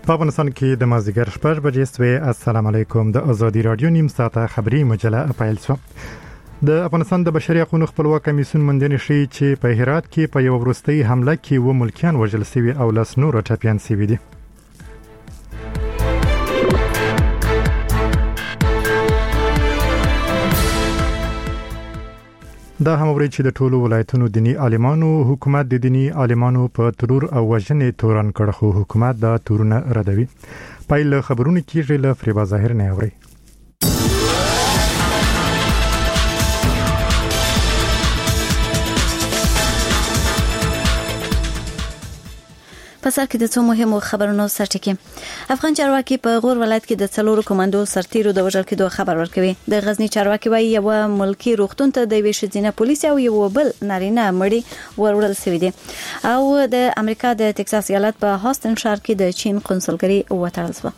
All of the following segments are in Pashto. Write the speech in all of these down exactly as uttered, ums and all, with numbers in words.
په افغانستان کې د مازدیګر شپږ بجې سوې. السلام علیکم. د ازادي رادیو نیم ساعته خبری مجله پیل شو. د افغانستان د بشري حقوقو خپلواک کمیسیون موندنې شي چې په هرات کې په یو وروستي حمله کې و ملکیان وژل شوي او لاس نور ټاپیان شوي دي. دا هم ورې چې د ټولو ولایتونو دینی عالمانو حکومت د دینی عالمانو په ترور او وژنې تورن کړ، خو حکومت دا تورونه ردوي. پایله خبرونه کیږي له فریبا ظاهر نه اوري. په سر کې د څو مهمو خبرونو سرټکی. افغان چارواکي په غور ولایت کې د څلورو کمانډو سرتیرو د وژل کېدو خبر ورکوي. د غزنی چارواکي وايي یو ملکی روغتون ته د ویش ځینه پولیس او یو بل نارینه مړی ورول شوی دي. او د امریکا د ټکساس ایالت په هاستن ښار کې د چین قونسلګري وټړل شو.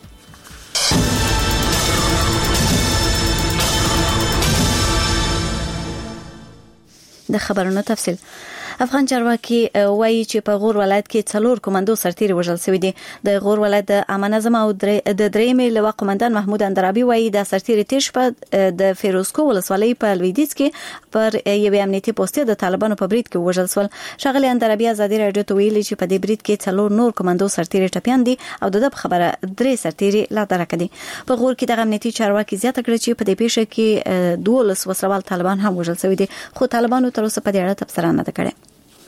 د خبرونو تفصیل. افغان چارواکي وایي چې په غور ولایت کې څلور کمانډو سرتیري وژل شوی دي. د غور ولایت د امن نظم او د درېمې لوا قومندان محمود اندرابي وایي د سرتیري تیر شپه د فیروزکو ولسوالۍ په لویدیځ کې پر یوې امنیتي پوسټ د طالبانو په برید کې وژل شول. شغله اندرابي ازادي رادیو ته ویلي چې په دې برید کې څلور نور کمانډو سرتیري ټپیان دي او د خبره درې سرتیري لا درک دي. په غور کې د امنیتي چارواکي زیاته کړې چې په دې پیښه کې دولس وسلوال طالبان هم وژل شوی دي، خو طالبانو تر اوسه په دې اړه تبصره نه کړې.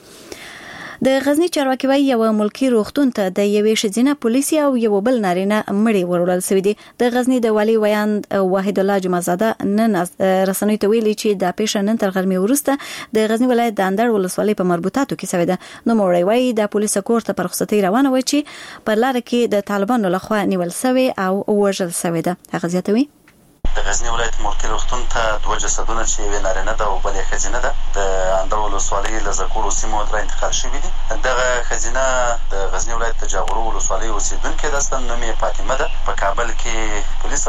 د غزنی چارواکي وايي یو ملکی روغتون ته د یوې شذینه پولیسي او یو بل نارینه مړی ورول شوی دي. د غزنی د والی ویاند واحد الله جمعزاده نن رسنۍ ته ویلي چې د پیښه نن تر غرمې وروسته د غزنی ولایت د اندړ ولسوالۍ په مربوطاتو کې شوی ده. نو مړی وايي د پولیس کور ته پر رخصتي روانه و چې پر لار کې د طالبانو لخوا نیول شوی او وژل شوی ده. هغه زیاتوي د غزنی ولایت ملکی روغتون ته دوه جسدونه چې یو نارینه ده او بل یې ښځینه ده د اندړ ولسوالۍ له زکورو سیمو ته انتقال شوي دي. دغه ښځینه د غزنی ولایت د جاغورو ولسوالۍ اوسیدونکې ده، اصلا نوم یې فاطمه ده. په کابل کې پولیس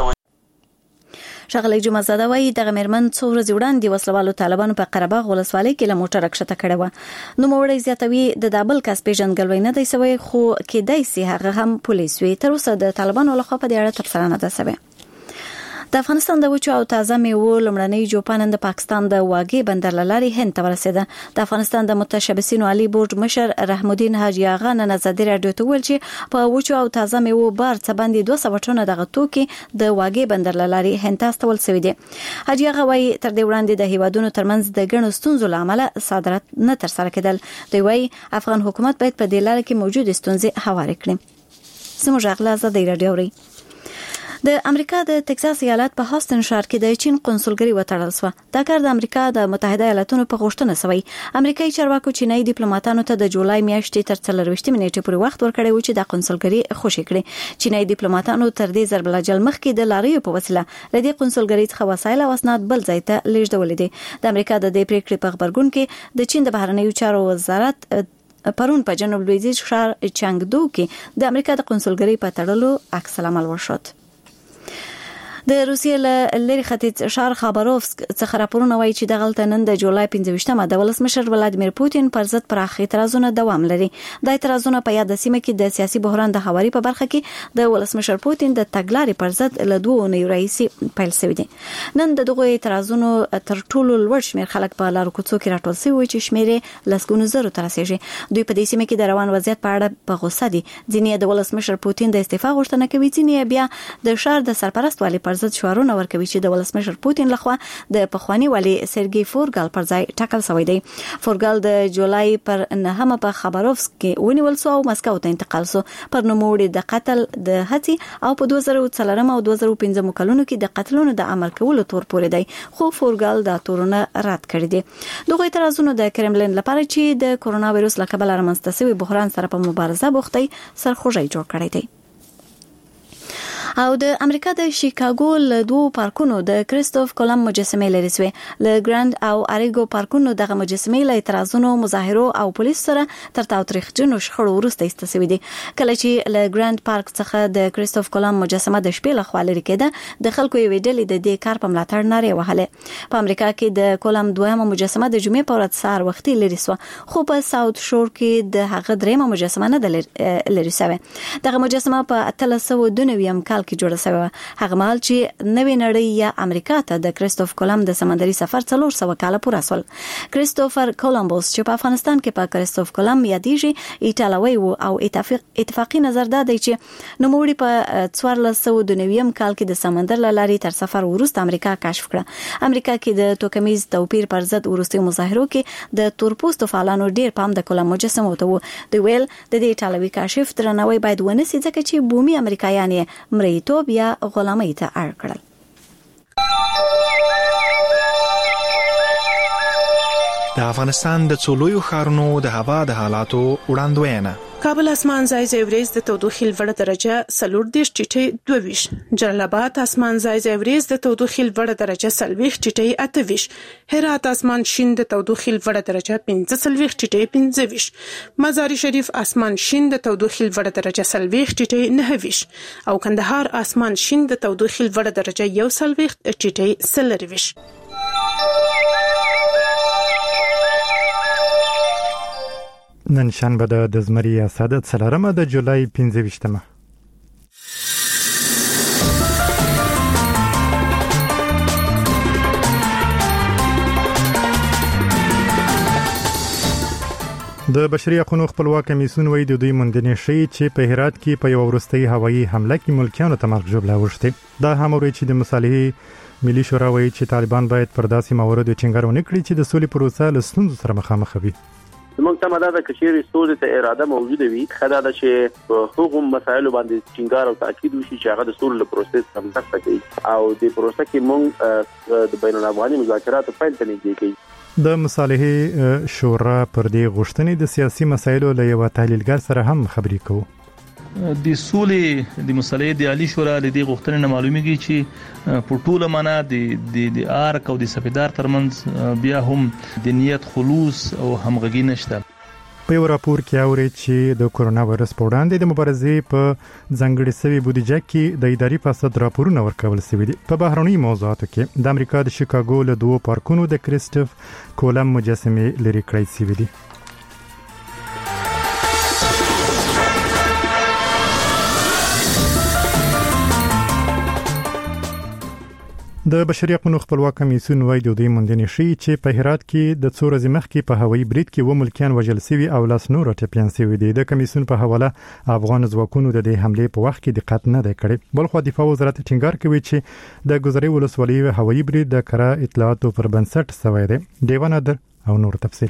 شغله جمعزاده وايي دغه مېرمن څو ورځې وړاندې وسلوالو طالبانو په قرهباغ ولسوالۍ کې له موټر کښته کړې و. نو موري زیاتوي د دابل کس پیژنګلوي نه دی سوی، خو کېدای سي هغه هم پولیس وي. تر اوسه د طالبانو لخوا په دې اړه تبصره نه ده سوی. د افغانستان د وچو او تازه میوو لمړنۍ جوپانن د پاکستان د واګې بندر لاري هند ته ورسېده. د افغانستان د متشبثینو عالی بورډ مشر رحم الدین حاجی آغا نن ازادي رادیو ته ویل چې په وچو او تازه میوو بار څه باندې دوه سوه ټنه دغه توکي د واګې بندر لاري هند ته استول شوی دي. حاجی آغا وايي تر دې وړاندې د هیوادونو ترمنځ د ګڼو ستونزو لامل صادرات نه تر سره کېدل. دوی وايي افغان حکومت باید په دې لار کې موجود ستونزې هوارې کړي. سمو ژغله ازادي رادیو ری. د امریکا د ټکساس ایالت په هاستن ښار کې د چین قونسلګري وټړل شو. دا کار د امریکا د متحده ایالاتونو په غوښتنه شوی. امریکایي چارواکو چینایي ډیپلوماټانو ته د جولای میاشتې تر څلرویشتمې نیټې پورې وخت ورکړی و چې د قونسلګري خوشي کړي. چینایي ډیپلوماټانو تر دې ضرب الجل مخکې د لاریو په وسیله لدې قونسلګري څخه وسایل او اسناد بل ځای ته لیږدول دي. د امریکا د دې پریکړې په خبرګون کې د چین د بهرنیو چارو وزارت پرون په جنوب لویدیځ ښار چانګدو کې د امریکا د قونسلګري په تړلو عکس العمل وشود. د روسیې له لری ختیځ ښار خاباروفسک څخه راپورونه وایي چې د غلطه نن د جولای پنځه ویشتمه د ولسمشر ولادیمیر پوتین پر ضد پراخ اعتراضونه دوام لري. د اعتراضونو په یاد سیمه کې د سیاسي بحران د هواري په برخه کې د ولسمشر پوتین د تګلارې پر ضد له دوه نیو رئیسي پیل شوی دي. نن د دغه اعتراضونو تر ټولو لوړ شمیر خلک په لارو کوڅو کې راټول شوي چې شمیرې لسګونو زرو ته رسیږي. دوی په دې سیمه کې د روان وضعیت په اړه په غوسه دي. ځینې د ولسمشر پوتین د استعفا غوښتنه کوي، ځینې بیا د ښار د سرپرست والی پر ضد شعارونه ورکوي چې د ولسمشر پوتین لخوا د پخوانی والی سرګي فورګال پر ځای ټاکل شوی دی. فورګال د جولای پر نهمه په خاباروفسک کې ونیول شو او مسکو ته انتقال شو. پر نوموړي د قتل د هڅې او په دوه زره څلورم او دوه زره پنځم کلونو کې د قتلونو د عمل کولو تور پورې دی، خو فورګال دا تورونه رد کړی دي. دغه اعتراضونه د کرملین لپاره چې د کورونا وایروس له کبله رامنځته شوی بحران سره په مبارزه بوختي سرخوږی جوړ کړی دی. او د امریکا د شیکاګو له دوه پارکونو د کریستوف کولم مجسمه لري سوی له ګراند او اریګو پارکونو دغه مجسمه له اعتراضونو مظاهرو او پولیس سره تر تاوتریخجنو شخړو وروسته استسوي دي کله چې له ګراند پارک څخه د کریستوف کولم مجسمه د شپې له خوا لري کېده د خلکو یو ډلې د دې کار په ملاتړ نارې وهله په امریکا کې د کولم دویمه مجسمه د جمعې په ورځ سهار وختي لري سو خو په ساوث شور کې د هغه دریمه مجسمه نه د لري سوی دغه مجسمه په اتلس سوه دوه نوي کال کې جوړه شوه هغه مهال چې نوې نړۍ یا امریکا ته د کریستوف کولم د سمندري سفر څلور سوه کال پوره شول کریستوفر کولمبوس چې په افغانستان کې په کریستوف کولم یادېږي ایټالوي وو او اتفاقی نظر دا دی چې نوموړي په څوارلس سوه دوه نوي کال کې د سمندر له لارې تر سفر وروسته امریکا کشف کړه امریکا کې د توکمیز توپیر پر ضد وروستي مظاهرو کې د تورپوستو فعالانو ډیر پام د کولم مجسمه ته وو د ویل د دې ایټالوي کاشف درناوی باید ونسی ځکه چې بومي امریکایان مریتوب یا غلامۍ ته اړ کړل د افغانستان د څولویو ښارونو د هوا د حالاتو وړاندوینه کابل اسمان ځای ځای وريز د تودوخې لوړه درجه څلور دېرش ټیټې دوه ویشت جلال آباد اسمان ځای ځای وريز د تودوخې لوړه درجه څلوېښت ټیټې اته ویشت هرات اسمان شین د تودوخې لوړه درجه پنځه څلوېښت ټیټې پنځه ویشت مزار شریف اسمان شین د تودوخې لوړه درجه څلوېښت ټیټې نهه ویشت او کندهار اسمان شین د تودوخې لوړه درجه یو څلوېښت ټیټې څلور ویشت نن شنبه د زمری اساده څلورمه د جولای پنځه ویشتمه د بشري حقوقو خپلواک کمیسیون وایي د دوی موندنې شي چې په هرات کې په یو وروستي هوایي حمله کې ملکیانو ته مرګ ژوبله وشته دا هم ورې چې د مصالحې ملي شورا وایي چې طالبان باید پر داسې مواردو ټینګار ونه کړي چې د سولې پروسه له ستونزو سره مخامخ وي موږ ته مدار د کشيري سولې ته اراده موجوده وي خدای دا چې په حقوقو مسایلو باندې ټینګار او تاکید وشي چې هغه د سولې پروسس هم مرسته کوي او د پروسه کې موږ د بین الافغاني مذاکراتو پیل ته نږدې کوي د مصالحې شورا پر دې غوښتنې د سیاسي مسایلو له یو تحلیلګر سره هم خبرې کوي د سولې د مصالحې د عالی شورا د دې غوښتنې نه معلومیږي چې په ټوله معنا د د د آرک او د سفیدار ترمنځ بیا هم د نیت خلوص او همغږي نشته په یو راپور کې اوري چې د کورونا وایرس په وړاندې د مبارزې په ځنګړې سوي بودیجه کې د اداري فساد راپورونه ورکول شوي دي په بهرنۍ موضوعاتو کې د امریکا د شیکاګو له دوه پارکونو د کریستوف کولم مجسمه لري کړې شوې دي د بشري حقوقو خپلواک کمیسیون وایي د دوی موندنې شي چې په هرات کې د څو ورځې مخکې په هوایي برید کې و ملکیان وژل شوي او لاس نور ټپيان شوي دي د کمیسیون په حواله افغان ځواکونو د دې حمله په وخت کې دقت نه دی کړی بلخو دفاع وزارت ټینګار کوي چې د ګذري ولسوالۍ هوایي برید د کره اطلاعاتو پر بنسټ شوی دی دیوانه در او نور تفصیل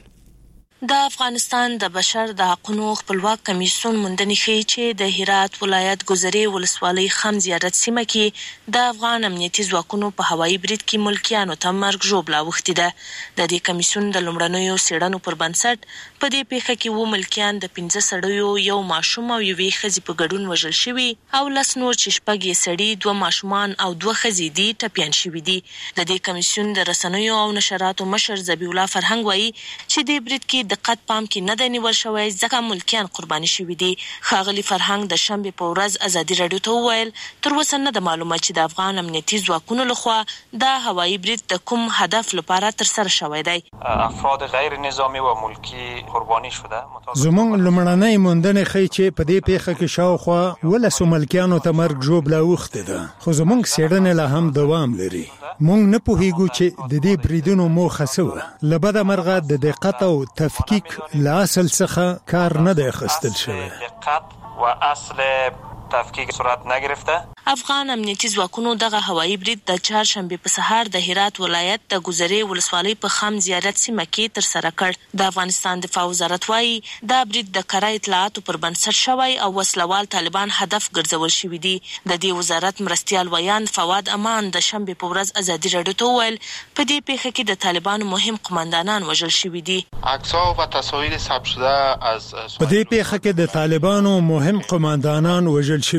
د افغانستان د بشر د حقوقو خپلواک کمیسیون موندنې ښیي چې د هرات ولایت ګذري ولسوالۍ خم زیارت سیمه کې د افغان امنیتي ځواکونو په هوایي برید کې ملکیانو ته مرګ ژوبله اوښتې ده د دې کمیسیون د لومړنیو څېړنو پر بنسټ په دې پیښه کې و ملکیان د پنځه سړیو یو ماشوم او یوې ښځې په ګډون وژل شوي او لس نور چې شپږ یې سړي دوه ماشومان او دوه ښځې دي ټپیان شوي دي د دې کمیسیون د رسنیو او نشراتو مشر ذبیح الله فرهنګ وایي چې دې برید کې دقت پام کې نه دی نیول شوی ځکه ملکیان قرباني شوي دي ښاغلي فرهنګ د شنبې په ورځ ازادي راډیو ته وویل تر اوسه نه ده معلومه چې د افغان امنیتي ځواکونو لخوا د هوایي برید د کوم هدف لپاره ترسره شوی دی افراد غیر نظامی و ملکی قربانی شده زموږ لومړنۍ موندنې ښیي چې په دې پیښه کې شاوخوا ولسو ملکیانو ته مرګ ژوبله اوښتې ده خو زموږ څېړنې لا هم دوام لري موږ نه پوهیږو چې د دې بریدونو موخه څه وه له بده مرغه د دقت او تفکیک له اصل څخه کار نه دی اخیستل شوی دقت و اصل تفکیک صورت نگرفته افغان امنیتي ځواکونو دغه هوایي برید د چهارشنبې په سهار د هرات ولایت د ګذري ولسوالۍ په خم زیارت سیمه کې ترسره کړ د افغانستان دفاع وزارت وایي دا برید د کره اطلاعاتو پر بنسټ شوی او وسلوال طالبان هدف ګرځول شوي دي د دې وزارت مرستیال ویان فواد امان د شنبې په ورځ ازادي راډیو ته وویل په دې پیښه کې د طالبانو مهم قماندانان وژل شوي دي عکس‌ها و تصاویر ثبت شده از په دې پیښه کې د طالبانو مهم قماندانان وژل شوي دي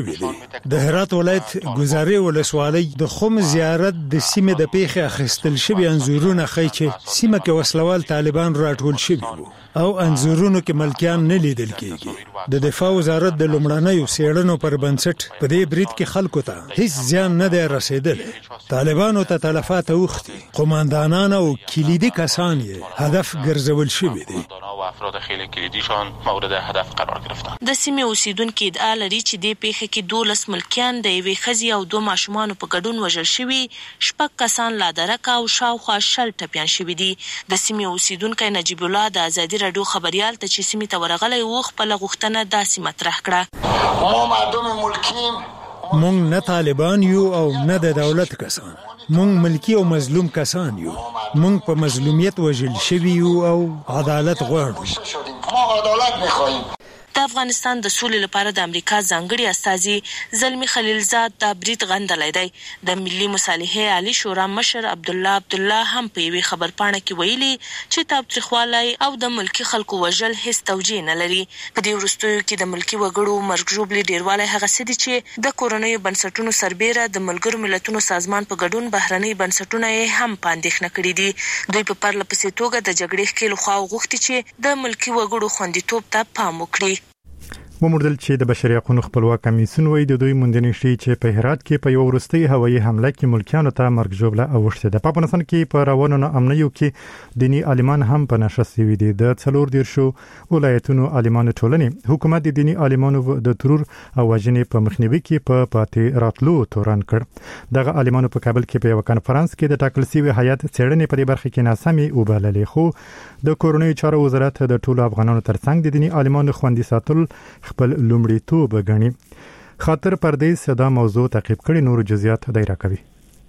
د هرات ولایت ګزارې ولسوالۍ د خوم زیارت د سیمې د پیښې اخیستل شوی انزورونه ښیي چې سیمه کې وسلوال طالبان راټول شوي وو او انزورونو کې ملکیان نه لیدل کېږي. د دفاع وزارت د لومړنیو څېړنو پر بنسټ په دې برید کې خلکو ته هیڅ زیان نه دی رسیدلی. طالبانو ته تلفات اوښتي، قوماندانان او کلیدي کسان یې هدف ګرځول شوي دي. افراد خیلی کلیدیشان مورد هدف قرار گرفتن. د سیمې اوسیدونکو ادعا لري چې د پیښې کې دولس ملکیان د یوې ښځې او دوه ماشومانو په ګډون وژل شوي، شپږ کسان لا درک او شاوخوا شل ټپیان شوي دي. د سیمې اوسیدونکی نجیب الله د ازادي راډیو خبريال ته چې سیمې ته ورغلی و خپله غوښتنه داسې مطرح کړه. ما مردم ملکیم، مونږ نه طالبان یو او نه د دولت کسان، مونږ ملکی او مظلوم کسان یو. مونږ په مظلومیت وژل شوي یو او عدالت غواړو. ما عدالت میخواهیم. د افغانستان د سولې لپاره د امریکا ځانګړي استازي زلمی خلیلزاد د برید غندلی دی. د ملي مصالحې عالی شورا مشر عبدالله عبدالله هم په یوې خبرپاڼه کې ویلي چې تاوتریخوالی او د ملکي خلکو وژل هیڅ توجیه نه لري. په دې وروستیو کې د ملکي وګړو مرګ ژوبلې ډیروالی هغه څه دي چې د کورنیو بنسټونو سربیره د ملګرو ملتونو سازمان په ګډون بهرني بنسټونه یې هم په اندېښنه کړي دي. دوی په پرله پسې توګه د جګړې ښکېلو خواو غوښتي چې د ملکي وګړو خوندیتوب ته پام وکړي. وموردل چې د بشري حقوقو خپلواک کمیسیون وایي د دوی موندنې شي چې په هرات کې په یو وروستي هوایي حمله کې ملکیانو ته مرګ ژوبله اوښته ده. په افغانستان کې په روانو نه امنیو کې دینی عالمان هم په نشست وي دي. د څلور دیرشو ولایتونو عالمانو ټولنې حکومت د دینی عالمانو د ترور او وژنې په مخنیوي کې په پاتې راتلو تورن کړ. دغه عالمانو په کابل کې په یو کانفرنس کې د ټاکل شوی هیئت څېړنې په برخه کې ناسمي وبللې، خو د کورنیو چارو وزارت د ټولو افغانانو ترڅنګ د دینی عالمانو خوندي ساتل خپل لومړیتوب غني. خاطر پردیس دا موضوع تعقیب کړي، نور جزئیات دایره کوي.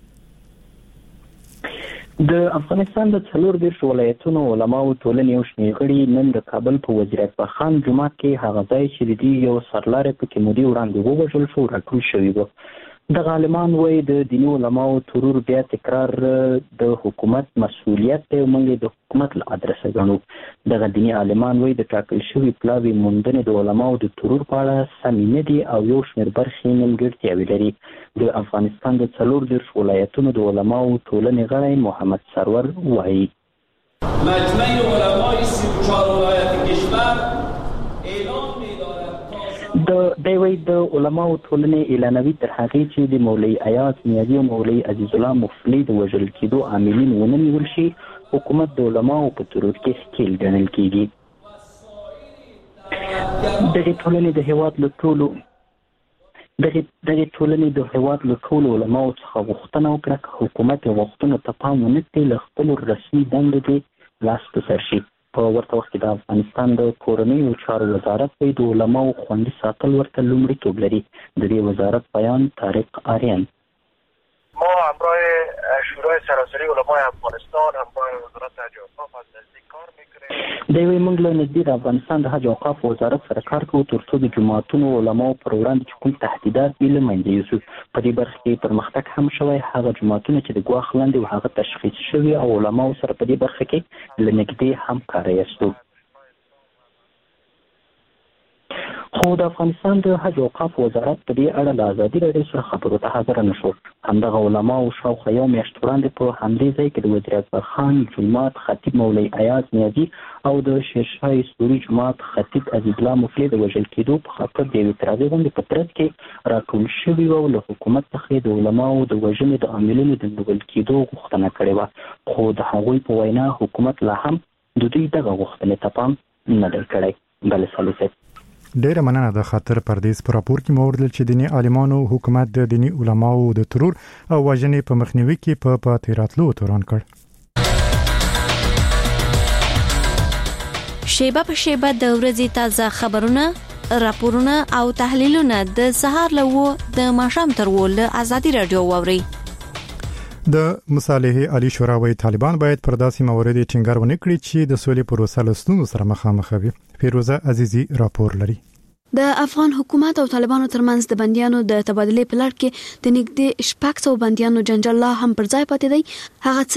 د افغانستان د څلور دیرش ولایتونو علماو ټولنې یو شمېر غړي نن د کابل په وزیر اکبر خان جومات کې هغه ځای چې د دې یو سرلارې پکې مودې وړاندې ووژل شو راټول شوي وو. د عالمان وایي د دیني علماو ترور بیا تکرار د حکومت مسؤلیت دی او موږ د حکومت له ادرسه ګڼو. دغه دیني عالمان وایي د ټاکل شوي پلاوي موندنې د علماو د ترور په اړه سمې نه دي او یو شمېر برخې نیمګړتیاوې لري. د افغانستان د څلور دیرش ولایتونو د علماو ټولنې غړی محمد سرور وایي مجمع علمای سی و چهار ولایت کشور د دوی د علماو ټولنې اعلانوي تر هغه چې د مولوي ایاز نیازي او مولوي عزیز الله مفلی د وژل کېدو عاملین ونه نیول شي، حکومت د علماو په ترور کې ښکیل ګڼل کېږي. دغه ټولنې د هیواد له ټولو دغه دغه ټولنې د هیواد له ټولو علماو څخه غوښتنه وکړه چې حکومت غوښتنو ته پام ونه کړي، له خپلو رسمي دندو دې لاس په سر شي. په ورته وخت کې د افغانستان د کورنیو چارو وزارت په د علماو خوندي ساتل ورته لومړیتوب لري. د دې وزارت بیان طارق آریان: ما همراه شورای سراسری علمای افغانستان همراه وزارت حج و اوقاف از نزدیک کار میکنیم. دوی موږ له نږدې د افغانستان د حج او اوقاف وزارت سره کار کوو ترڅو د جماعتونو علماو پر وړاندې چې کوم تهدیدات وي له منځه یوسو. په دې برخه کې پرمختګ هم شوی. هغه جماعتونه چې د ګواښ لاندې و هغه تشخیص شوي او علماو سره په دې برخه کې له نږدې همکاري یاستو. خو د افغانستان د حج او اوقاف وزارت په دې اړه د ازادي راډیو سره خبرو ته حاضر نه شو. همدغه علماو شاوخوا یو میاشت وړاندې په همدې ځای کې د وزیر اکبر خان جومات خطیب مولوي ایاز نیازي او د شیرشاه سوري جومات خطیب عزیز الله مفلی د وژل کېدو په خاطر د یوې اعتراضي غونډې په ترڅ کې راټول شوي وو. له حکومت څخه د علماو د وژنې د عاملینو د نیول کېدو غوښتنه کړې وه، خو د هغوی په وینا حکومت لا هم د دوی دغه غوښتنې ته پام نه دی کړی. بل سالوسه ډیره مننه. د خاطر پردیس پر راپور کې موردل چې دینی عالمانو حکومت د دینی علماو د ترور او وژنې په مخنیوي کې په پاتې راتلو تورن کړ. شیبه په شیبه د ورځې تازه خبرونه، راپورونه او تحلیلونه د سهار لوو د ماښام تر ول ازادي رادیو ووري. د مصالحې عالی شورا وایي طالبان باید پر داسې موارد ټینګار ونه کړي چې د سولې پروسه له ستونزو سره مخامخ وي. فیروزه عزیزی راپور لري. د افغان حکومت او طالبانو ترمنځ د بنديانو د تبادلې په لړ کې د نږدې شپږ سوه بنديانو جنجال لا هم پر ځای پاتې دی. هغه څه چې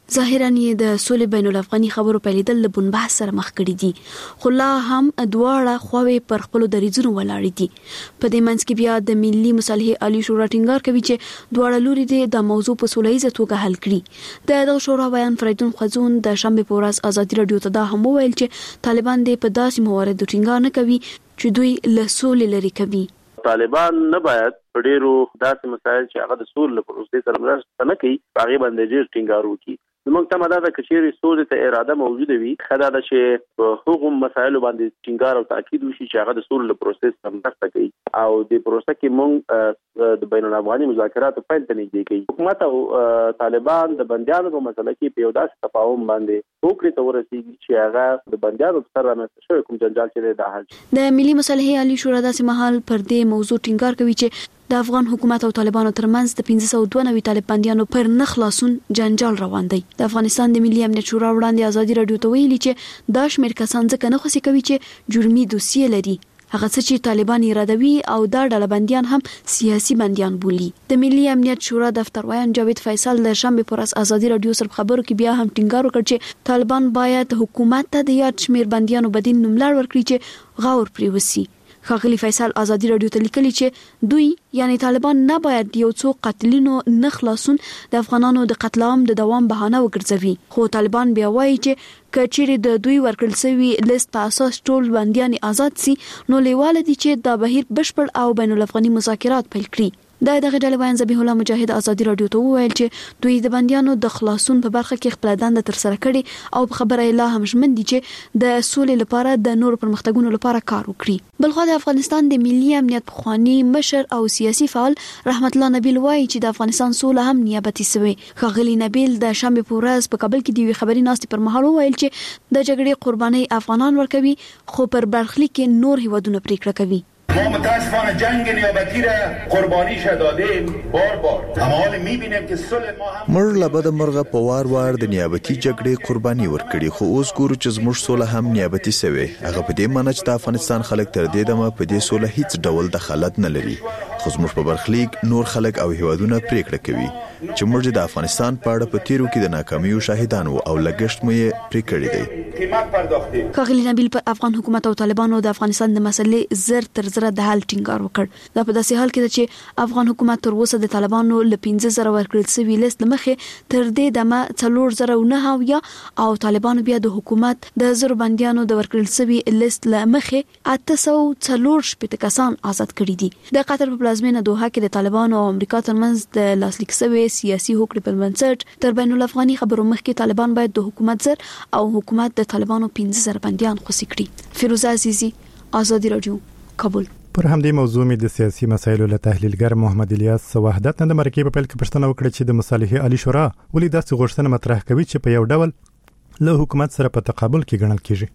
ظاهرا یې د سولې بین الافغاني خبرو پیلېدل له بنبحث سره مخ کړي دي، خو لا هم دواړه خواوې پر خپلو دریځونو ولاړې دي. په دې منځ کې بیا د ملي مصالحې عالی شورا ټینګار کوي چې دواړه لوري دې د موضوع په سوله ییزه توګه حل کړي. د دغه شورا بیان فریدون خوځون د شنبې په ورځ ازادي راډیو ته دا هم وویل چې طالبان دې په داسې مواردو ټینګار نه کوي چې دوی له سولې لرې کوي. طالبان نه باید په ډیرو داسې مسایل چې هغه د سولې په پروسې سره مرسته نه کوي هغه باندې ډیر ټینګار وکړي. زموږ ته مدار د کچېری سولې ته اراده موجوده وي، خدای دا چې په هغو مسایلو باندې ټینګار او تاکید وشي چې هغه د سولې په پروسې سره مرسته کوي او د پروسې کې موږ د بین الافغاني مذاکراتو پیل ته نږدې کوي. حکومت او طالبان د بندیانو په مسله کې په یو داسې تفاهم باندې وکړي ته ورسیږي چې هغه د بندیانو سره رامنځته شوی کوم جنجال چې د حل. د ملي مصالحې عالی شورا داسې مهال پر دې موضوع ټینګار کوي چې د افغان حکومت او طالبانو ترمنځ د پنځه سوه دوه نوي طالب بندیانو پر نه خلاصون جنجال روان دی. د افغانستان د ملي امنیت شورا وړاندې ازادي راډیو ته ویلي چې دا شمېر کسان ځکه نه خوښي کوي چې جرمي دوسیې لري، هغه څه چې طالبان یادوي او دا ډله بندیان هم سیاسي بندیان بولي. د ملي امنیت شورا دفتر وایان جاوید فیصل د شنبې پر ورځ ازادي راډیو سره خبرو کې بیا هم ټینګار وکړ چې طالبان باید حکومت ته د یاد شمېر بندیانو بدیل نوملړ ورکړي چې غور پرې وسی. ښاغلي فیصل ازادي راډیو ته لیکلي چې دوی یعنی طالبان نه باید یو څو قاتلینو نه خلاصون د افغانانو د قتل عام د دوام بهانه وګرځوي، خو طالبان بیا وایي چې کچېرې د دوی ورکړل شوی لیست په اساس ټول بندیان آزاد سي نو لیواله دي چې د بهیر بشپړ او بین الافغاني مذاکرات پیل کړي. د دغه ډلې وایي ذبیح الله مجاهد ازادي راډیو ته وویل چې دوی د بندیانو د خلاصون په برخه کې خپل دنده تر سره کړي او په خبره لا هم ژمن دي چې د سولې لپاره د نور پرمختګونو لپاره کار وکړي. بلخو د افغانستان د ملي امنیت پخوانی مشر او سیاسي فعال رحمت الله نبیل وایي چې د افغانستان سوله هم نیابتي سوی. ښاغلي نبیل د شنبې په ورځ په کابل کې د یوې خبري ناستې پر مهال وویل چې د جګړې قرباني افغانان ورکوي خو پر برخلیک کې نور هیوادونه پریکړه کوي. ما متاسفانه جنگ نیابتی را قربانیش دادیم بار بار اما حال میبینیم که صلح ما هم مر لبد مرغه په وار وار د نیابتي جګړې قرباني ورکړي خو اوس ګورو چې زموږ صلح هم نیابتي سوی. هغه په دې معنی چې د افغانستان خلک تر دې دمه په دې صلح هیڅ ډول دخالت نه لري، خو زموږ په برخلیک نور خلک او هیوادونه پریکړه کوي چې موږ د افغانستان په اړه په تیرو کې د ناکامیو شاهدان وو او لګښت مو یې پرې کړی دی. قیمت پرداختیم. ښاغلي نبیل پر افغان حکومت او طالبانو د افغانستان د مسلې زر تر زر د حل ټینګار وکړ. دا په داسې حال کې ده چې افغان حکومت تر اوسه د طالبانو له پنځه زره ورکړل شوي لیست مخې تر دې دمه څلور زره نه هاویا او طالبانو بیا د حکومت د زر بندیانو د ورکړل شوي لیست له مخې اته سوه څلور شپېته کسان آزاد کړي دي. د قطر په پلازمینه دوحه کې د طالبانو او امریکا ترمنځ د لاسلیک شوي سیاسي هوکړې پر بنسټ تر بین الافغاني خبرو مخکې طالبان باید د حکومت زر او حکومت د طالبانو پنځه زره بندیان خوشي کړي. فیروزه عزیزی، ازادي راډیو، کابل. پر همدې موضوع مې د سیاسي مسایلو له تحلیلګر محمد الیاس وحدت نه د مرکې په پیل کې پوښتنه وکړه چې د مصالحې عالی شورا ولې داسې غوښتنه مطرح کوي چې په یو ډول له حکومت سره په تقابل کې ګڼل کیږي.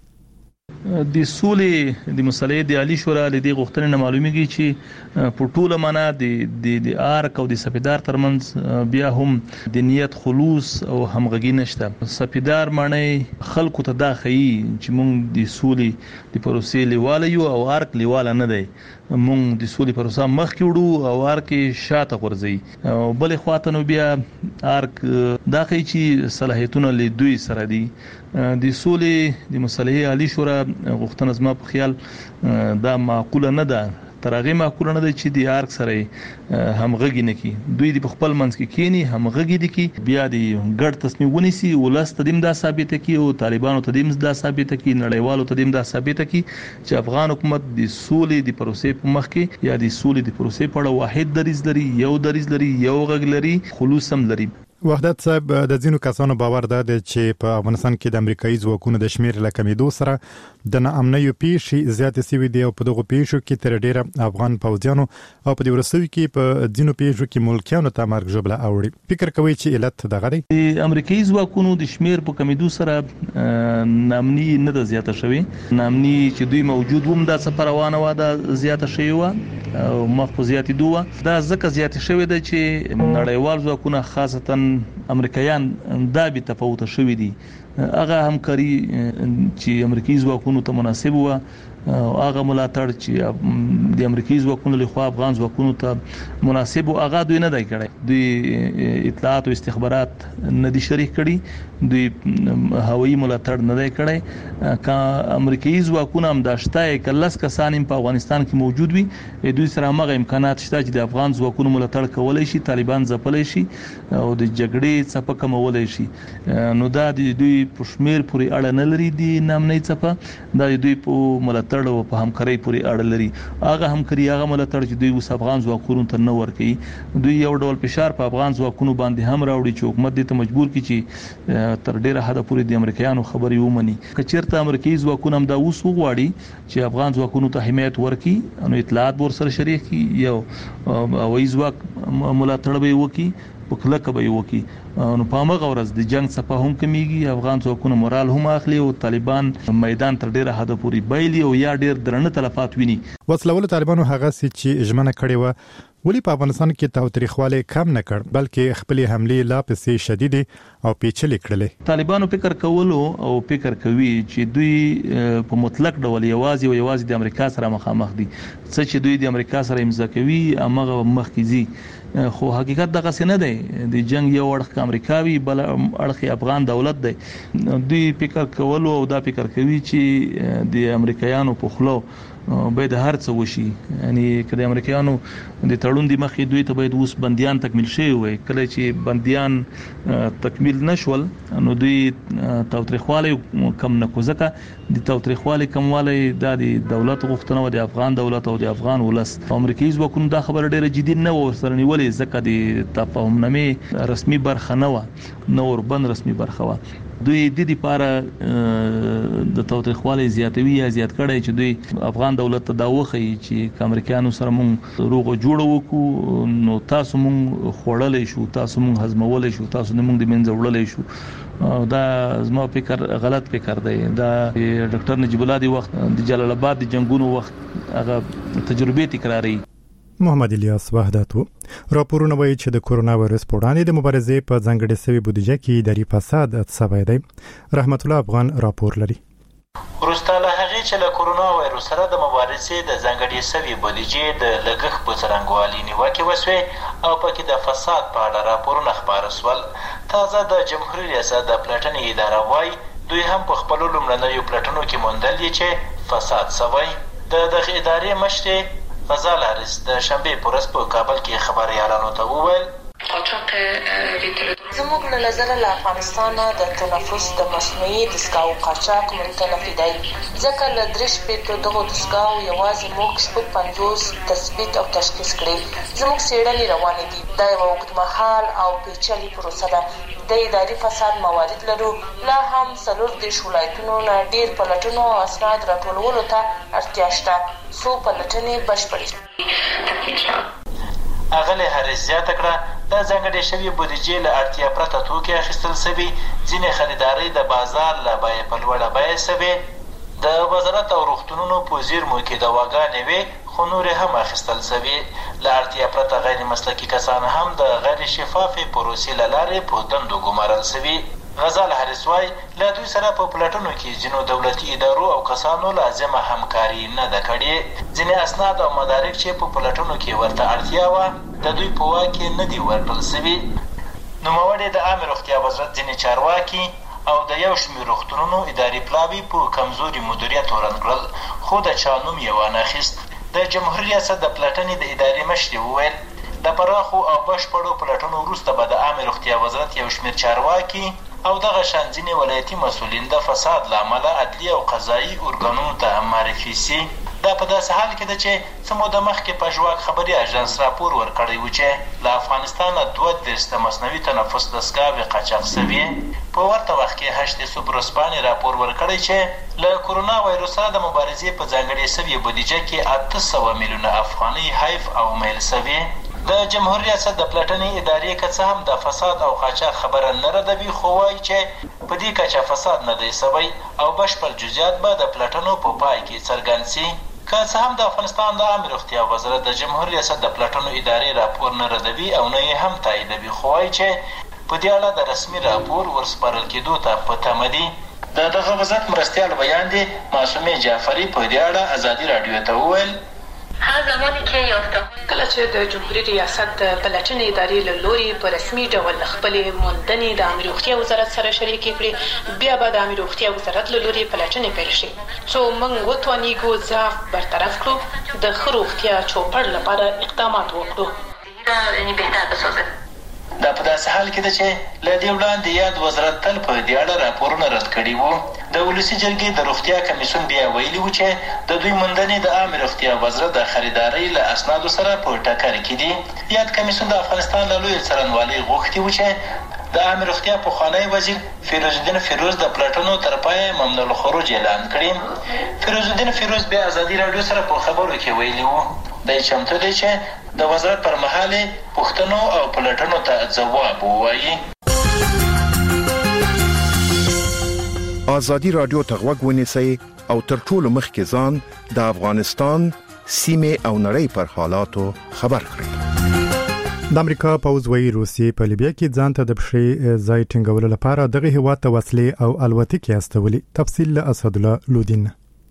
د سولې د مصالحې د عالی شورا له دې غوښتنې نه معلومیږي چې په ټوله معنا د د آرک او د سپیدار ترمنځ بیا هم د نیت خلوص او همغږي نشته. سپیدار معنی خلکو ته دا ښيي چې موږ د سولې د پروسې لیواله یو او آرک لیواله نه دی. موږ د سولې پروسه مخکې وړو او آرک شاته غورځي او بل خواته نو بیا آرک دا ښيي چې صلاحیتونه له دوی سره دي. د سولې د مصالحې عالی شورا غوښتنه زما په خیال دا معقوله نه ده، تر هغه معقوله نه ده چې د آرک سره همغږي نه کی. دوی د خپل منځ کې کینی همغږي دي کی بیا د ګډ تصمیم ونیسي ولست تدیم دا ثابت کی او طالبانو تدیم دا ثابت کی نړیوالو تدیم دا ثابت کی چې افغان حکومت د سولې د پروسې په مخ کې یا د سولې د پروسې په اړه واحد دریځ لري، یو دریځ لري، یو غږ لري، خلوص هم لري. وحدت صاحب، د ځینو کسانو باور ده چې په افغانستان کې د امریکایي ځواکونو د شمیر له کمیدو سره د ناامنیو پیښې زیاتې شوې دي او په دغه پیښو کې تر ډیره افغان پوځیانو او په دې ورسوي کې په ځینو پیښو کې ملکیانو ته مرګ ژوبله اوړي. فکر کوي چې علت دغه دی؟ د امریکایي ځواکونو د شمیر په کمیدو سره ناامني نه ده زیاته شوې. ناامني چې دوی موجود وم دا څه روانه و دا زیاته شوې و او مخ په زیاتې دوه دا ځکه زیاتې شوې ده چې نړیوال ځواکونه خاصتا امریکایان دا به تفاوت شوی دي. هغه همکاري چې امریکایي ځواکونو ته مناسب و هغه ملاتړ چې د امریکایي ځواکونو له خوا افغان ځواکونو ته مناسب او هغه دوی نه دی کړی. دوی اطلاعات او استخبارات نه دي شریک کړي، دوی هوایي ملاتړ نه دی کړی. کا امریکایي ځواکونه هم داشته کلس کسان په افغانستان کې موجود وي، دوی سره هغه امکانات شته چې د افغان ځواکونو ملاتړ کولای شي، طالبان ځپلای شي او د جګړې څپه کمولای شي. نو دا د دوی په شمیر پورې اړه نه لري، د نامنۍ څپه دا دوی په ملاتړ او په همکارۍ پورې اړه لري. هغه همکاري هغه ملاتړ چې دوی اوس افغان ځواکونو ته نه ورکوي، دوی یو ډول فشار په افغان ځواکونو باندې هم راوړي چې حکومت دې ته مجبور کړي چې تر ډیره حد پورې د امریکایانو خبرې ومني. که چیرته امریکایي ځواکونه هم دا اوس وغواړي چې افغان ځواکونو ته حمایت ورکړي، نو اطلاعات ور سره شریک کړي، یو هوایي ځواک ملاتړ به وکړي، په کلکه به وکړي. نو په هغه ورځ د جنگ څخه هم کمیږي، افغان ځواکونه مورال هم اخلي او طالبان میدان تر ډیره حد پورې بایلي او یا ډیر درنه تلفات ویني. وسلول طالبانو هغه چې اجمنه کړي و ولی په افغانستان کې تاوتریخواله کم نه کړ، بلکې خپل حمله لا پسې شدید او پیچلې کړلې. طالبانو فکر کولو او فکر کوي چې دوی په مطلق ډول یوازې او یوازې د امریکا سره مخامخ دي. څه چې دوی د امریکا سره امضا کوي هغه مخکې ځي، خو حقیقت دغه څه نه دی. د جنگ یو اړخ امریکاوي بل اړخ افغان دولت دی. دوی فکر کولو او دا فکر کوي چې د امریکایانو په خلو به د هر څه وشي، یعنی کله امریکایانو د تړون د مخې دوی ته باید اوس بنديان تکمیل شي وي. کله چې بنديان تکمیل نشول نو دوی تاوتریخواله کم نه کوزکه د تاوتریخواله کمواله د دولت غوښتنه و د افغان دولت او د افغان ولس. امریکایي ځواکونو دا خبره ډیره جدي نه ورسره نیولې، ځکه د تفاهمنامې رسمي برخه نه و، نو وربند رسمي برخه و. دوی د دې لپاره د تاوتریخواله زیاتوي یا زیات کړي چې دوی افغان دولت ته دا وخی چې امریکایانو سره مونږ روغ جوړ وکړو، نو تاسو مونږ خوړلې شو، تاسو مونږ هضمولې شو، تاسو مونږ د منځ وړلې شو. دا زما فکر غلط فکر دی. دا ډاکټر نجیب الله دی وخت د جلال آباد د جنگونو وخت هغه تجربه تکراري. محمد الیاس وحدت راپورونه وایي چې د کورونا وایرس په وړاندې د مبارزې په ځانګړې سوي بودیجه کې اداري فساد اتسوي دی. رحمت الله افغان راپور لري. وروسته له هغې چې له کورونا وایرس سره د مبارزې د ځانګړې سوي بودیجې د لګښت په څرنګوالي نیوکې وسوې او پکې د فساد په اړه راپورونه خپاره سول. تازه د جمهوریت ریاست د پلټنې اداره وایي دوی هم په خپلو لومړنیو پلټنو کې موندل دي چې فساد سوی. د دغې ادارې مشرې غزال حارث د شنبې په ورځ په کابل کې خبریالانو ته وویل زموږ له نظره له افغانستان د تنفس د مصنوعي دستګاو قاچاق منتفي دی، ځکه له درې شپېتو دغو دستګاو یوازې موږ شپږ پنځوس تثبیت او تشخیص کړي. زموږ څېړنې روانې دي. دا یوه اوږدمهال او پیچلې پروسه ده. د اداري فساد موارد لرو. لا هم څلور دېرش ولایتونو نه ډېر پلټنو او اسناد راټولولو ته اړتیا شته څو پلټنې بشپړې شي. اغلې حارث زیاته کړه د ځانګړې شوې بودیجې له اړتیا پرته توکي اخیستل سوي، ځینې خریدارۍ د بازار له بیې په لوړه بیه سوې. د وزارت او روغتونونو په زیرمو کې دواګانې وې خو نورې هم اخیستل سوي. له اړتیا پرته غیر مسلکي کسان هم د غیر شفافې پروسې له لارې په دندو ګمارل سوي. غزال حارث وایي له دوی سره په پلټنو کې ځینو دولتي ادارو او کسانو لازمه همکاري نه ده کړې. ځینې اسناد او مدارک چې په پلټنو کې ورته اړتیا وه د دوی په واک کې نه دي ورکړل سوي. نوموړي د عامې روغتیا وزارت ځینې چارواکي او د یو شمېر روغتونونو اداري پلاوي په کمزوري مدیریت وران کړل، خو د چا نوم یې وانخیست. د جمهوریت ریاست د پلټنې د ادارې مشرې وویل د پراخو او بشپړو پلټنو وروسته به د عامې روغتیا وزارت یو شمېر چارواکي او دغه شان ځینې ولایتي مسؤلین د فساد له امله عدلي او قضایي ارګانونو ته معرفي سي. دا په داسې حال کې ده چې څه موده مخکې په ژواک خبري اژانس راپور ورکړی و چې له افغانستانه دوه دېرش د مصنوعي تنفس دستګاوې قاچاق سوي. په ورته وخت کې هشت صبح ورځپاڼې راپور ورکړی چې له کورونا وایرس سره د مبارزې په ځانګړې سوي بودیجه کې اته سوه میلیونه افغانۍ حیف او میل سوي. د جمهوریت ریاست د پلټنې ادارې که څه هم د فساد او قاچاق خبره نه ردوي، خو وایي چې په دې کچه فساد نه دی سوی او بشپړ جزئیات به د پلټنو په پای کې څرګند سي. که څه هم د افغانستان د عامې روغتیا وزارت د جمهوریت ریاست د پلټنو ادارې راپور نه ردوي او نه یې هم تاییدوي، خو وایي چې په دې اړه د رسمي راپور ورسپارل کېدو ته په تمه دي. د دغه وزارت مرستیال بیان دی معصومې جعفري په دې اړه ازادي راډیو ته وویل کله چې د جمهوریت ریاست د پلټنې ادارې له لوري په رسمي ډول خپلې موندنې د عامه روغتیا وزارت سره شریکې کړې، بیا به د عامه روغتیا وزارت له لوري پلټنې پیل شي څو موږ وتوانیږو ضعف برطرف کړو، د ښه روغتیا چوپړ لپاره اقدامات وکړو. دا په داسې حال کې ده چې له دې وړاندې یاد وزارت تل په دې اړه راپورونه رد کړي وو. د ولسي جرګې د روغتیا کمیسیون بیا ویلي وو چې د دوی موندنې د عامه روغتیا وزارت د خریدارۍ له اسنادو سره په ټکر کې دي. یاد کمیسیون د افغانستان له لویې څارنوالۍ غوښتي وو چې د عامه روغتیا پخوانی وزیر فیروز الدین فیروز د پلټنو تر پایه ممنوع الخروج اعلان کړي. فیروز الدین فیروز بیا ازادي راډیو سره په خبرو کې ویلي وو دی چمتو دی چې د وزارت پر مهال پوښتنو او پلټنو ته ځواب ووایي. ازادي راډیو ته غوږ ونیسئ او تر ټولو مخکې ځان د افغانستان سیمه او نړۍ پر حالاتو خبر کړئ. د امریکا پوځ وایي روسیې په لیبیا کې ځان ته د پښې ځای ټینګولو لپاره دغه هیواد ته وسلې او الوتکې استولې. تفصیل له اسد الله لودین.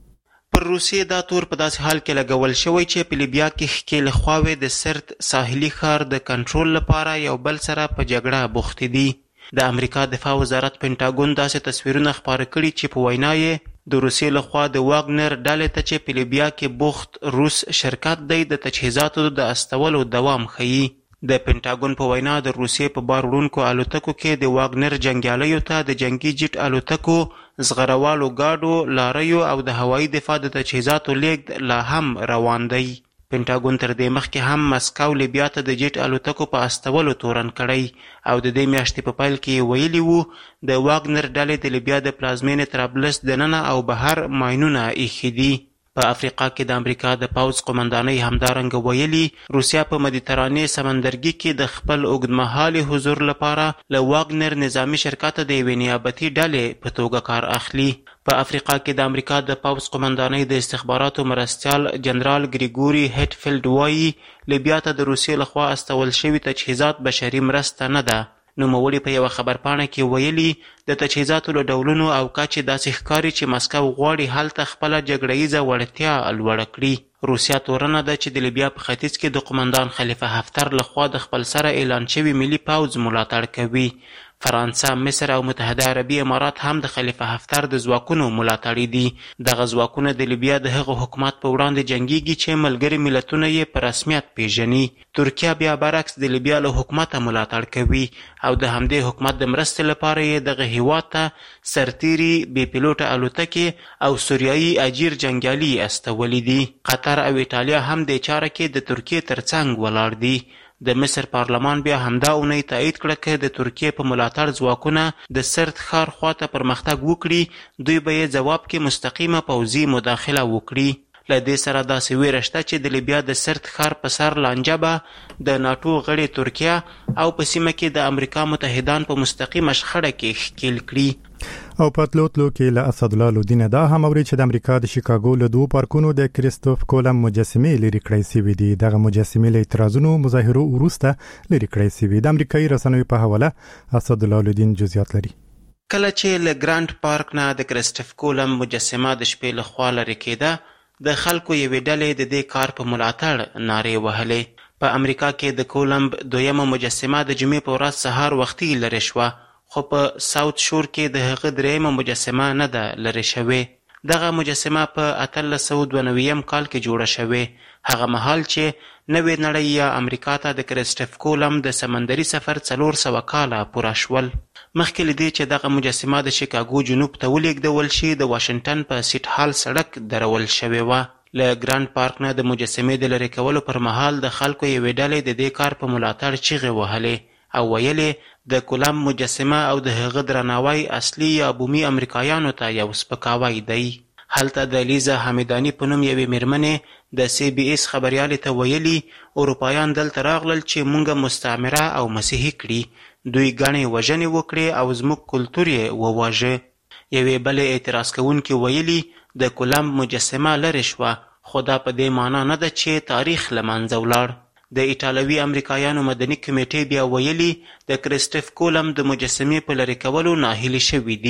پر روسیې دا تور په داسې حال کې لګول شوی چې په لیبیا کې ښکېل خواوې د سرت ساحلي ښار د کنټرول لپاره یو بل سره په جګړه بوخت دي. د امریکا دفاع وزارت پینټاګون داسې تصویرونه خپاره کړي چې په وینا یې د روسیې لخوا د واګنر ډلې ته چې په لیبیا کې بوخت روس شرکت دی د تجهیزاتو د استولو دوام ښیي. د پینټاګون په وینا د روسیې په بار وړونکو الوتکو کې د واګنر جنګیالیو ته د جنگي جیټ الوتکو، زغروالو ګاډو، لاریو او د هوایي دفاع د تجهیزاتو لیږد لا هم روان دی. پینټاګون تر دې مخکې هم مسکو لیبیا ته د جیټ الوتکو په استولو تورن کړی او د دې میاشتې په پیل کې ویلي وو د واګنر ډلې د لیبیا د پلازمینې طرابلس دننه او بهر ماینونه ایښي دي. په افریقا کې د امریکا د پوځ قومندانۍ همدارنګه ویلي روسیا په مدیترانې سمندرګي کې د خپل اوږدمهالي حضور لپاره له واګنر نظامي شرکت د یوې نیابتي ډلې په توګه کار اخلي. په افریقا کې د امریکا د پوځ قومندانۍ د استخباراتو مرستیال جنرال ګریګوري هټفیلډ وایي لیبیا ته د روسیې لخوا استول شوي تجهیزات بشري مرسته نه ده. نوموړي په یوه خبرپاڼه کې ویلي د تجهیزاتو له ډولونو او کچې داسې ښکاري چې مسکو غواړي هلته خپله جګړه ییزه وړتیا لوړه کړي. روسیا تورنه ده چې د لیبیا په ختیځ کې د قومندان خلیفه هفتر لخوا د خپل سره اعلان شوي ملي پوځ ملاتړ کوي. فرانسه، مصر او متحده عربي امارات هم د خلیفه هفتر د ځواکونو ملاتړي دي. دغه ځواکونه د لیبیا د هغه حکومت په وړاندې جنګیږي چې ملګري ملتونه یې په رسمیت پیژني. ترکیه بیا برعکس د لیبیا له حکومته ملاتړ کوي او د همدې حکومت د مرستې لپاره یې دغه هیواد ته سرتیري، بې پیلوټه الوتکې او سوریایي اجیر جنګیالي استولي دي. قطر او ایټالیا هم دې چاره کې د ترکیې ترڅنګ ولاړ دي. د مصر پارلمان بیا همدا اونۍ تایید کړه که د ترکیې په ملاتړ ځواکونه د سرت ښار خواته پرمختګ وکړي دوی به یې ځواب کې مستقیمه پوځي مداخله وکړي. له دې سره داسې ویره شته چې د لیبیا د سرت ښار په سر لانجه به د ناټو غړې ترکیه او په سیمه کې د امریکا متحدان په مستقیمه شخړه کې ښکیل کړي. او په تلوتلو کې له اسد الله لودین دا هم اوري چې د امریکا د شیکاګو له دوه پارکونو د کریستوف کولم مجسمې لري کړې سوي دي. دغه مجسمې له اعتراضونو مظاهرو وروسته لري کړې سوي. د امریکایي رسنیو په حواله اسد الله لودین جزئیات لري. کله چې له ګرانډ پارک نه د کریستوف کولم مجسمه د شپې له خوا لري کېده د خلکو یوې ډلې د دې کار په ملاتړ نارې وهلې. په امریکا کې د کولمب دویمه مجسمه د جمعې په ورځ سهار وختي لرې شوه خو په ساوت شور کې د هغه دریمه مجسمه نه ده لرې شوې. دغه مجسمه په اتلس سوه دوه نوي کال کې جوړه شوې، هغه مهال چې نوې نړۍ یا امریکا ته د کریستوف کولم د سمندري سفر څلور سوه کاله پوره شول. مخکې له دې چې دغه مجسمه د شیکاګو جنوب ته ولېږدول شي د واشنګټن په سیټ هال سړک درول شوې وه. له ګرانډ پارک نه د مجسمې د لرې کولو پر مهال د خلکو یوې ډلې د دې کار په ملاتړ چیغې وهلې او ویلې د کولم مجسمه او د هغه درناوی اصلي یا بومي امریکایانو ته یو سپکاوی دی. هلته د لیزا حمیداني په نوم یوې میرمنې د سی بي اس خبریالې ته ویلي اروپایان دلته راغلل چې مونږ مستعمره او مسیحي کړي، دوی ګڼې وژنې وکړې او زموږ کلتور یې وواژه. یوې بلې اعتراض کوونکې ویلي د کولم مجسمه لرې شوه خو دا په دې معنا نه ده چې تاریخ له منځه ولاړ. د ایټالوي امریکایانو مدني کمیټې بیا ویلي د کریستوف کولم د مجسمې په لرې کولو ناهیلي شوي دي.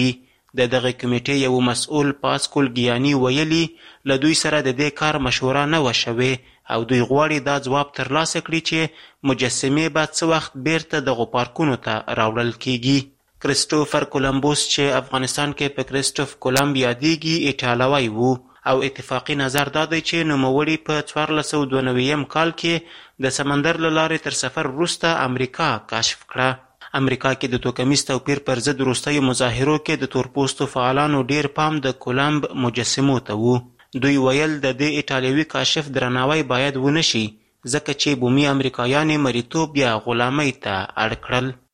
د دغه کمیټې یو مسؤل پاسکول ګیانی ویلي له دوی سره د دې کار مشوره نه و شوې او دوی غواړي دا ځواب ترلاسه کړي چې مجسمې به څه وخت بیرته دغو پارکونو ته راوړل کیږي. کریسټوفر کولمبوس چې افغانستان کې په کریسټوف کولمب یادېږي ایټالوی وو او اتفاقی نظر دا دی چې نوموړي په څوارلس سوه دوه نوي کال کې د سمندر له لارې تر سفر وروسته امریکا کشف کړه. امریکا کې د توکمیز توپیر پر ضد وروستیو مظاهرو کې د تورپوستو فعالانو ډیر پام د کولمب مجسمو ته و. دوی ویل د دې ایټالوي کاشف درناوی باید ونه شي ځکه چې بومي امریکایان مریتوب یا غلامۍ ته اړ کړل.